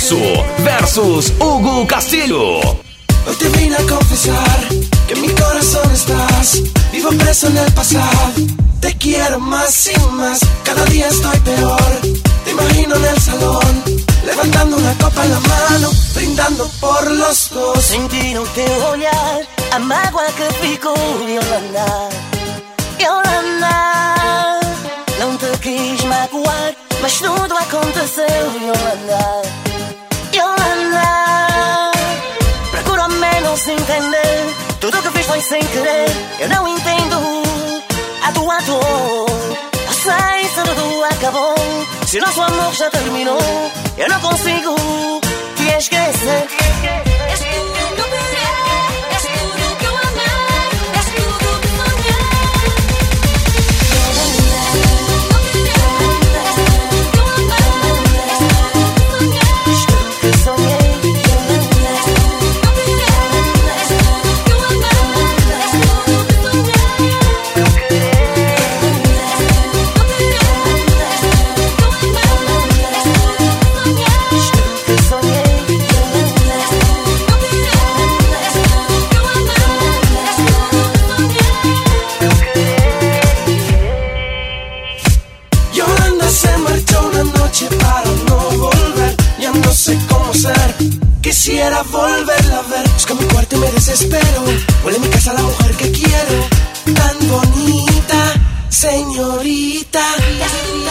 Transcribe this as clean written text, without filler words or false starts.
Afonso versus Hugo Castillo. Hoy te vine a confesar que en mi corazón estás. Vivo preso en el pasado. Te quiero más y más. Cada día estoy peor. Te imagino en el salón, levantando una copa en la mano, brindando por los dos. Sentir o teu olhar, a mágoa que ficou, Yolanda, Yolanda. Não te quis magoar, mas tudo aconteceu, Yolanda, Yolanda. Procuro ao menos entender, tudo que fiz foi sem querer. Eu não entendo a tua dor. Eu sei se tudo acabou, se o nosso amor já terminou. Eu não consigo te esquecer. És tudo que querer, és tudo que eu amar, és tudo que sonhar. Para no volver, ya no sé cómo ser. Quisiera volverla a ver. Busco mi cuarto y me desespero. Huele mi casa la mujer que quiero. Tan bonita, señorita.